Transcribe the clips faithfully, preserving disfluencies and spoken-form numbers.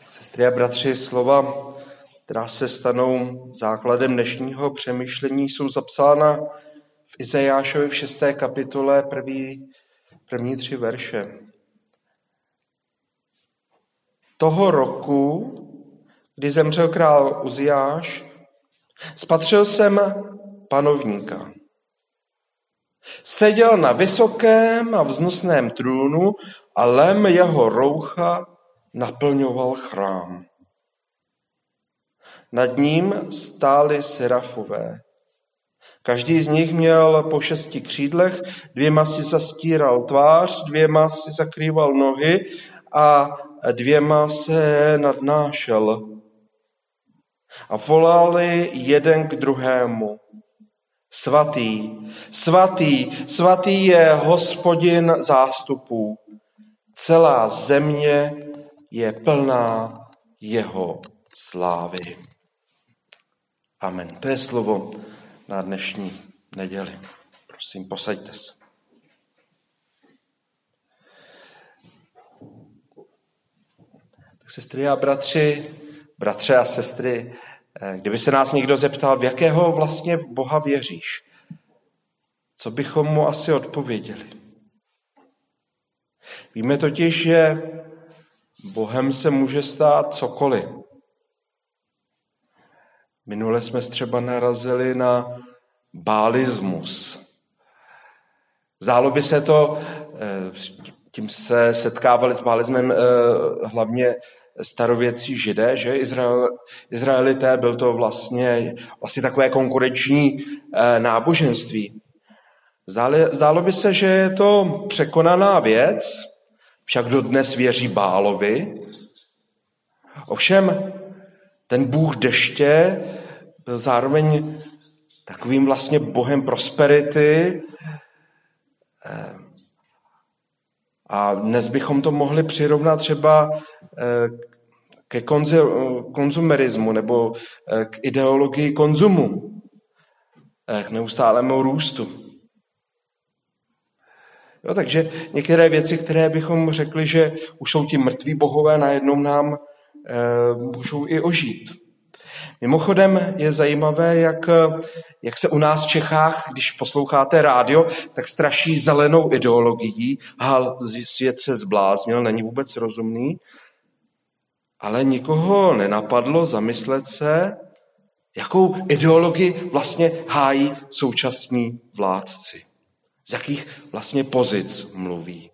Sestry a bratři, slova, která se stanou základem dnešního přemýšlení, jsou zapsána v Izajášovi v šesté kapitole první, první tři verše. Toho roku, kdy zemřel král Uziáš, spatřil jsem panovníka. Seděl na vysokém a vznosném trůnu a lem jeho roucha naplňoval chrám. Nad ním stáli serafové. Každý z nich měl po šesti křídlech, dvěma si zastíral tvář, dvěma si zakrýval nohy a dvěma se nadnášel. A volali jeden k druhému. Svatý, svatý, svatý je Hospodin zástupů. Celá země je plná jeho slávy. Amen. To je slovo na dnešní neděli. Prosím, posaďte se. Tak sestry a bratři, bratře a sestry, kdyby se nás někdo zeptal, v jakého vlastně Boha věříš, co bychom mu asi odpověděli? Víme totiž, že Bohem se může stát cokoliv. Minule jsme třeba narazili na bálismus. Zdálo by se to, tím se setkávali s bálismem hlavně starověcí Židé, že Izrael, Izraelité, byl to vlastně, vlastně takové konkurenční náboženství. Zdálo, zdálo by se, že je to překonaná věc, však dodnes věří Bálovi. Ovšem, ten bůh deště byl zároveň takovým vlastně bohem prosperity. A dnes bychom to mohli přirovnat třeba ke konzumerismu nebo k ideologii konzumu, k neustálému růstu. Jo, takže některé věci, které bychom řekli, že už jsou ti mrtví bohové, najednou nám e, můžou i ožít. Mimochodem je zajímavé, jak, jak se u nás v Čechách, když posloucháte rádio, tak straší zelenou ideologií. Hal, svět se zbláznil, není vůbec rozumný. Ale nikoho nenapadlo zamyslet se, jakou ideologii vlastně hájí současní vládci. Z jakých vlastně pozic mluví.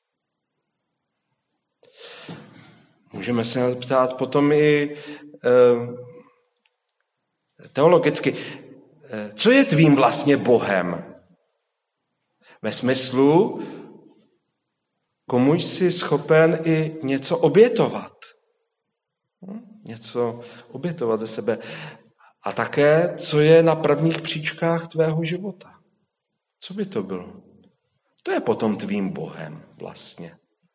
Můžeme se ptát potom i e, teologicky, e, co je tvým vlastně Bohem? Ve smyslu, komu jsi schopen i něco obětovat. Něco obětovat ze sebe. A také, co je na prvních příčkách tvého života. Co by to bylo? To je potom tvým Bohem vlastně.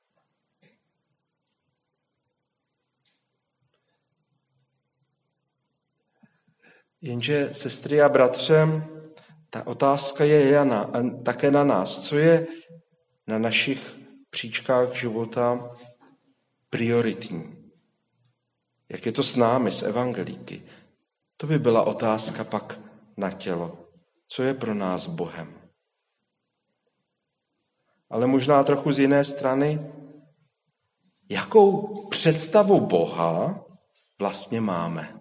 Jenže, sestry a bratře, ta otázka je na, také na nás. Co je na našich příčkách života prioritní? Jak je to s námi, s evangelíky? To by byla otázka pak na tělo. Co je pro nás Bohem? Ale možná trochu z jiné strany, jakou představu Boha vlastně máme.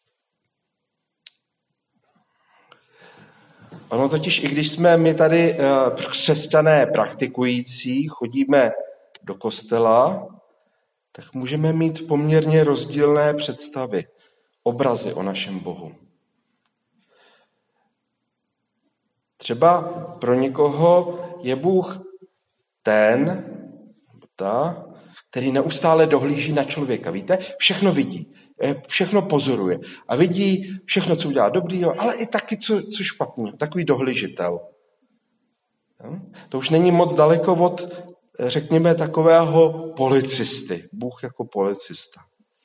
Ono totiž, i když jsme my tady křesťané praktikující, chodíme do kostela, tak můžeme mít poměrně rozdílné představy, obrazy o našem Bohu. Třeba pro někoho je Bůh ten, ta, který neustále dohlíží na člověka. Víte, všechno vidí, všechno pozoruje a vidí všechno, co udělá dobrýho, ale i taky, co, co špatného. Takový dohlížitel. To už není moc daleko od, řekněme, takového policisty. Bůh jako policista.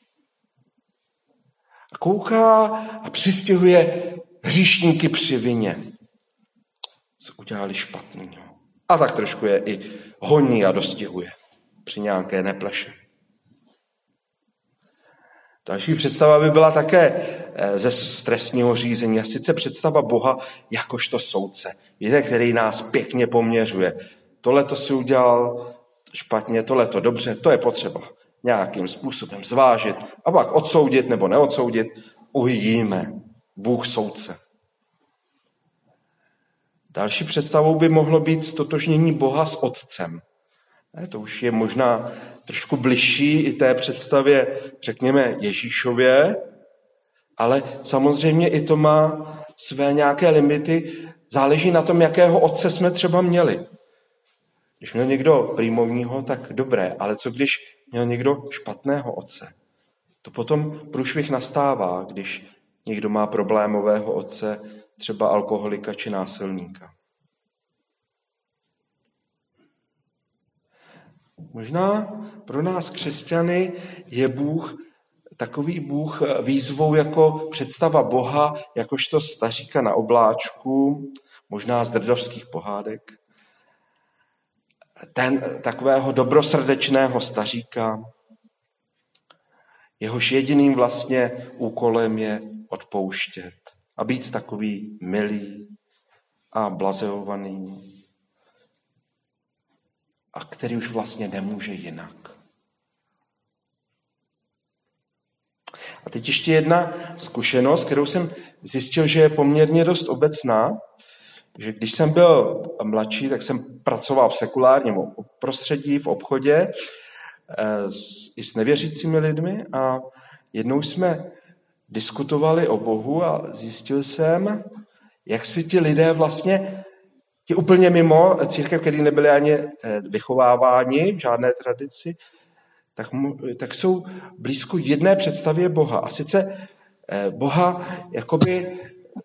A kouká a přistihuje hříšníky při vině. Co udělali špatného. A tak trošku je i honí a dostihuje při nějaké nepleše. Další představa by byla také ze stresního řízení, a sice představa Boha jakožto soudce, víte, který nás pěkně poměřuje. Tohle to si udělal špatně, tohle to dobře, to je potřeba nějakým způsobem zvážit a pak odsoudit nebo neodsoudit, uvidíme. Bůh soudce. Další představou by mohlo být ztotožnění Boha s Otcem. To už je možná trošku bližší i té představě, řekněme, Ježíšově, ale samozřejmě i to má své nějaké limity. Záleží na tom, jakého otce jsme třeba měli. Když měl někdo prýmovního, tak dobré, ale co když měl někdo špatného otce? To potom průšvih nastává, když někdo má problémového otce, třeba alkoholika či násilníka. Možná pro nás křesťany je Bůh takový Bůh výzvou jako představa Boha, jakožto staříka na obláčku, možná z drdovských pohádek. Ten takového dobrosrdečného staříka, jehož jediným vlastně úkolem je odpouštět a být takový milý a blazeovaný, a který už vlastně nemůže jinak. A teď ještě jedna zkušenost, kterou jsem zjistil, že je poměrně dost obecná, že když jsem byl mladší, tak jsem pracoval v sekulárním prostředí, v obchodě i s nevěřícími lidmi a jednou jsme diskutovali o Bohu a zjistil jsem, jak si ti lidé vlastně, ti úplně mimo církev, který nebyli ani vychováváni v žádné tradici, tak, tak jsou blízko jedné představě Boha. A sice Boha jakoby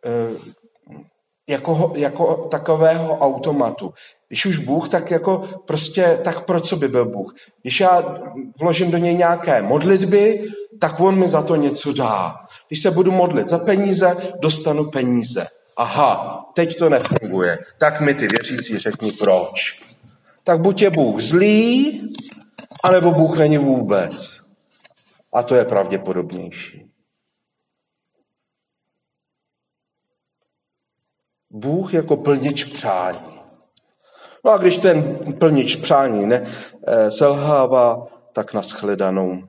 jako, jako takového automatu. Když už Bůh, tak jako prostě, tak pro co by byl Bůh? Když já vložím do něj nějaké modlitby, tak on mi za to něco dá. Když se budu modlit za peníze, dostanu peníze. Aha, teď to nefunguje. Tak mi ty věřící řekni proč. Tak buď je Bůh zlý, anebo Bůh není vůbec. A to je pravděpodobnější. Bůh jako plnič přání. No a když ten plnič přání ne, selhává, tak na shledanou.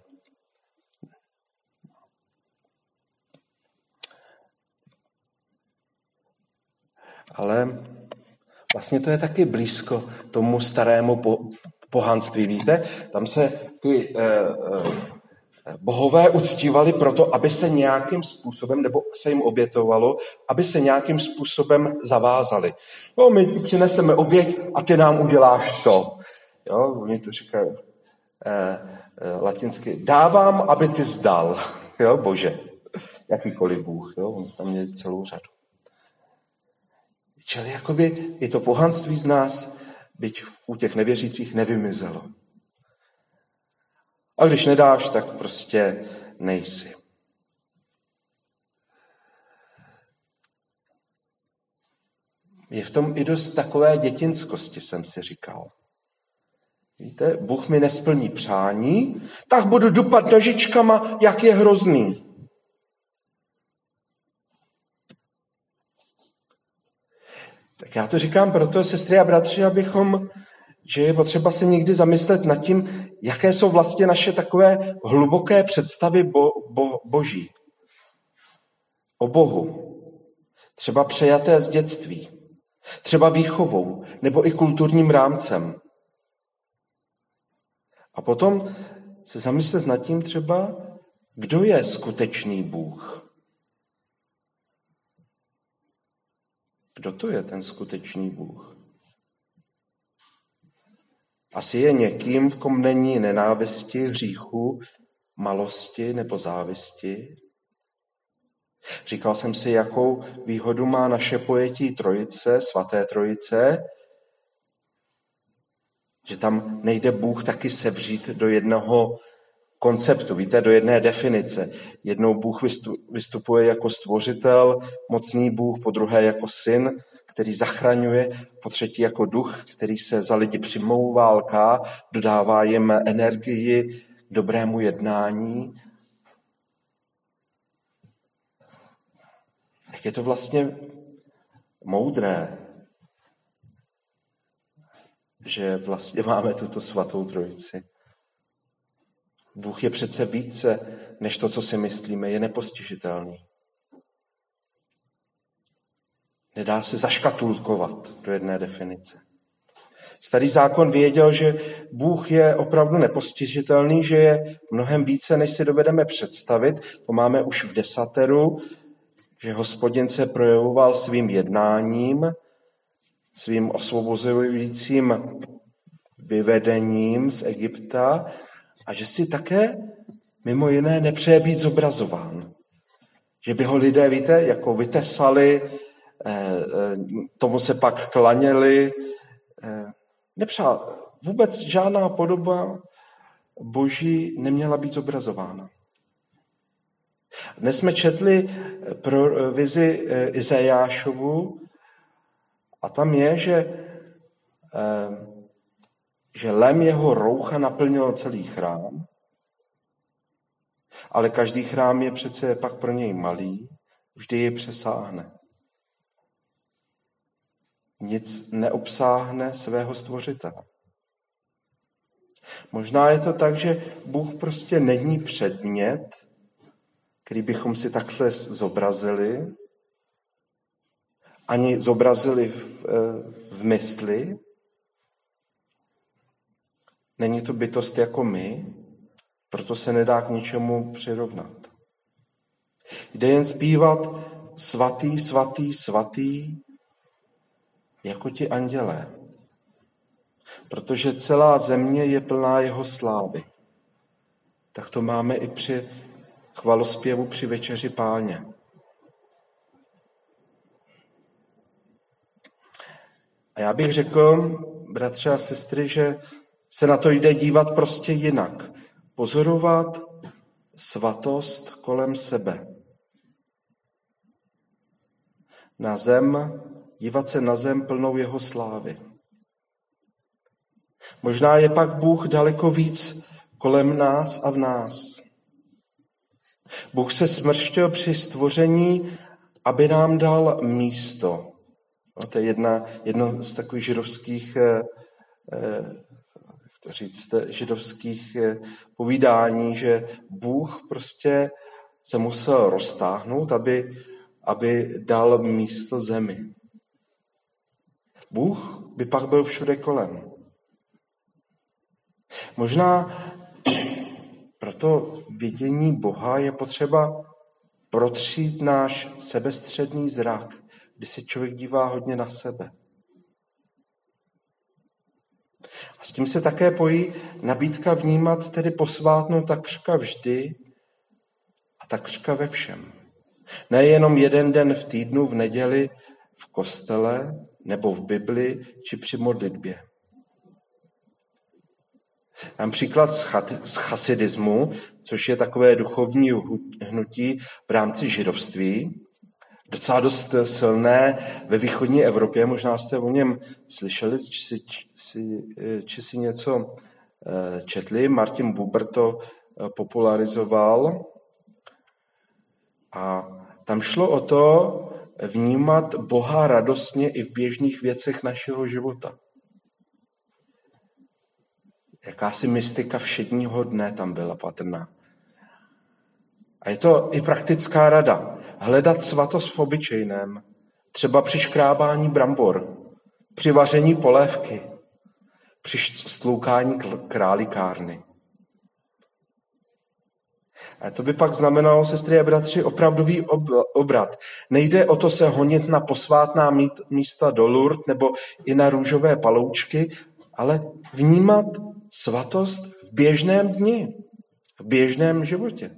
Ale vlastně to je taky blízko tomu starému po, pohanství. Víte, tam se ty eh, eh, bohové uctívali proto, aby se nějakým způsobem, nebo se jim obětovalo, aby se nějakým způsobem zavázali. No, my ti přineseme oběť a ty nám uděláš to. Jo, oni to říkají eh, eh, latinsky. Dávám, aby ty zdal. Jo, Bože. Jakýkoliv Bůh. Jo, on tam je celou řadu. Čili jakoby i to pohanství z nás, byť u těch nevěřících, nevymizelo. A když nedáš, tak prostě nejsi. Je v tom i dost takové dětinskosti, jsem si říkal. Víte, Bůh mi nesplní přání, tak budu dupat nožičkama, jak je hrozný. Tak já to říkám proto, sestry a bratři, abychom, že je potřeba se někdy zamyslet nad tím, jaké jsou vlastně naše takové hluboké představy bo, bo, boží. O Bohu. Třeba přejaté z dětství. Třeba výchovou, nebo i kulturním rámcem. A potom se zamyslet nad tím třeba, kdo je skutečný Bůh. Kdo to je ten skutečný Bůh? Asi je někým, v kom není nenávisti, hříchu, malosti nebo závisti. Říkal jsem si, jakou výhodu má naše pojetí trojice, svaté trojice, že tam nejde Bůh taky sevřít do jednoho konceptu, víte, do jedné definice. Jednou Bůh vystupuje jako stvořitel, mocný Bůh, po druhé jako syn, který zachraňuje, po třetí jako duch, který se za lidi přimlouvá, lká, dodává jim energii k dobrému jednání. Jak je to vlastně moudré, že vlastně máme tuto svatou trojici. Bůh je přece více, než to, co si myslíme, je nepostižitelný. Nedá se zaškatulkovat do jedné definice. Starý zákon věděl, že Bůh je opravdu nepostižitelný, že je mnohem více, než si dovedeme představit. To máme už v desateru, že Hospodin se projevoval svým jednáním, svým osvobozujícím vyvedením z Egypta a že si také mimo jiné nepřeje být zobrazován. Že by ho lidé, víte, jako vytesali, tomu se pak klaněli. Nepřál, vůbec žádná podoba Boží neměla být zobrazována. Dnes jsme četli pro vizi Izajášovu a tam je, že, že lem jeho roucha naplnil celý chrám, ale každý chrám je přece pak pro něj malý, vždy ji přesáhne. Nic neobsáhne svého stvořitele. Možná je to tak, že Bůh prostě není předmět, který bychom si takhle zobrazili, ani zobrazili v, v mysli. Není to bytost jako my, proto se nedá k ničemu přirovnat. Jde jen zpívat svatý, svatý, svatý, jako ti andělé. Protože celá země je plná jeho slávy. Tak to máme i při chvalospěvu při večeři Páně. A já bych řekl, bratři a sestry, že se na to jde dívat prostě jinak. Pozorovat svatost kolem sebe. Na zem, dívat se na zem plnou jeho slávy. Možná je pak Bůh daleko víc kolem nás a v nás. Bůh se smrštil při stvoření, aby nám dal místo. No, to je jedna, jedno z takových židovských, eh, jak to říct, židovských eh, povídání, že Bůh prostě se musel roztáhnout, aby, aby dal místo zemi. Bůh by pak byl všude kolem. Možná proto vidění Boha je potřeba protřít náš sebestředný zrak, kdy se člověk dívá hodně na sebe. A s tím se také pojí nabídka vnímat tedy posvátnou takřka vždy a takřka ve všem. Nejenom jeden den v týdnu, v neděli, v kostele, nebo v Bibli, či při modlitbě. Dám příklad z chasidismu, což je takové duchovní hnutí v rámci židovství, docela dost silné ve východní Evropě. Možná jste o něm slyšeli, či si, či, či si něco četli. Martin Buber to popularizoval. A tam šlo o to vnímat Boha radostně i v běžných věcech našeho života. Jakási mystika všedního dne tam byla patrná. A je to i praktická rada. Hledat svatost v obyčejném. Třeba při škrábání brambor, při vaření polévky, při stloukání králikárny. A to by pak znamenalo, sestry a bratři, opravdový obrat. Nejde o to se honit na posvátná místa do Lourdes nebo i na růžové paloučky, ale vnímat svatost v běžném dni, v běžném životě.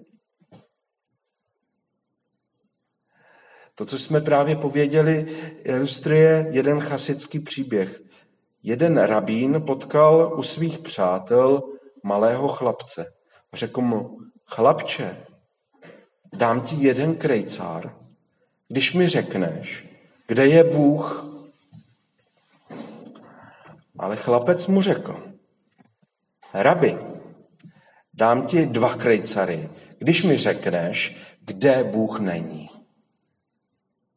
To, co jsme právě pověděli, ilustruje jeden chasidský příběh. Jeden rabín potkal u svých přátel malého chlapce. Řekl mu, chlapče, dám ti jeden krejcár, když mi řekneš, kde je Bůh. Ale chlapec mu řekl, rabi, dám ti dva krejcary, když mi řekneš, kde Bůh není.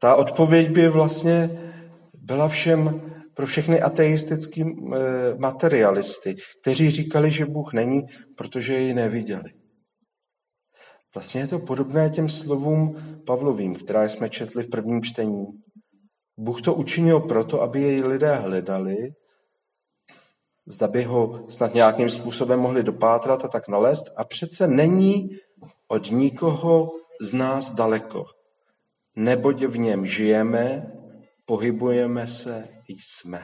Ta odpověď by vlastně byla všem pro všechny ateistický materialisty, kteří říkali, že Bůh není, protože jej neviděli. Vlastně je to podobné těm slovům Pavlovým, která jsme četli v prvním čtení. Bůh to učinil proto, aby jej lidé hledali, zda by ho snad nějakým způsobem mohli dopátrat a tak nalézt, a přece není od nikoho z nás daleko, neboť v něm žijeme, pohybujeme se, jsme.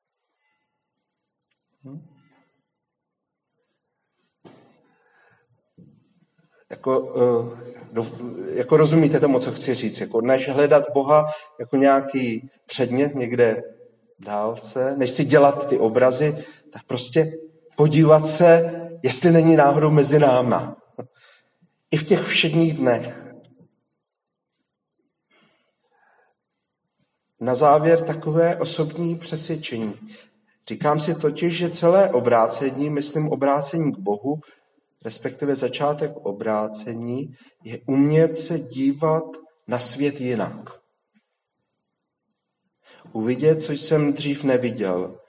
Hm? Jako, jako rozumíte tomu, co chci říct. Jako než hledat Boha jako nějaký předmět někde v dálce, než si dělat ty obrazy, tak prostě podívat se, jestli není náhodou mezi náma. I v těch všedních dnech. Na závěr takové osobní přesvědčení. Říkám si totiž, že celé obrácení, myslím obrácení k Bohu, respektive začátek obrácení, je umět se dívat na svět jinak. Uvidět, co jsem dřív neviděl.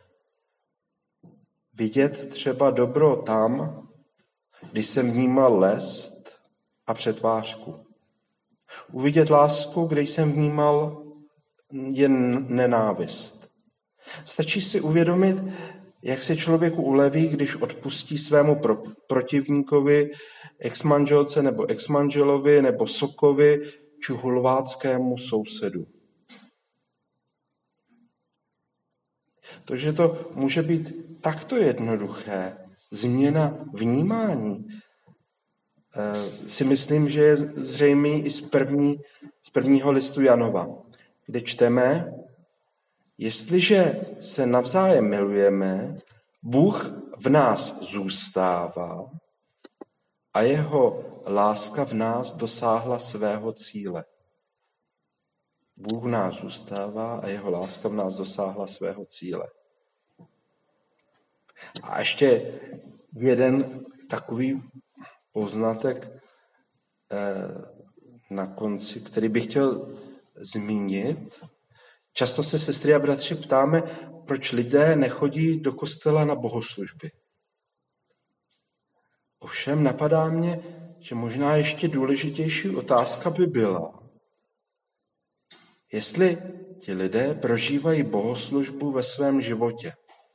Vidět třeba dobro tam, když jsem vnímal lest a přetvářku. Uvidět lásku, kde jsem vnímal jen nenávist. Stačí si uvědomit, jak se člověku uleví, když odpustí svému pro, protivníkovi, exmanželce nebo exmanželovi nebo sokovi či hulváckému sousedu. To, že to může být takto jednoduché, změna vnímání, si myslím, že je zřejmý i z, první, z prvního listu Janova, kde čteme, jestliže se navzájem milujeme, Bůh v nás zůstává a jeho láska v nás dosáhla svého cíle. Bůh v nás zůstává a jeho láska v nás dosáhla svého cíle. A ještě jeden takový poznatek na konci, který bych chtěl zmínit. Často se sestry a bratři ptáme, proč lidé nechodí do kostela na bohoslužby. Ovšem napadá mě, že možná ještě důležitější otázka by byla, jestli ti lidé prožívají bohoslužbu ve svém životě.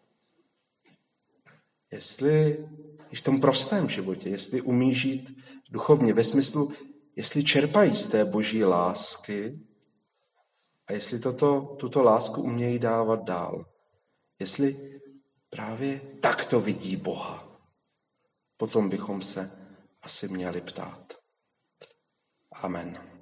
Jestli i v tom prostém životě, jestli umí žít duchovně, ve smyslu, jestli čerpají z té boží lásky a jestli toto, tuto lásku umějí dávat dál. Jestli právě takto vidí Boha. Potom bychom se asi měli ptát. Amen.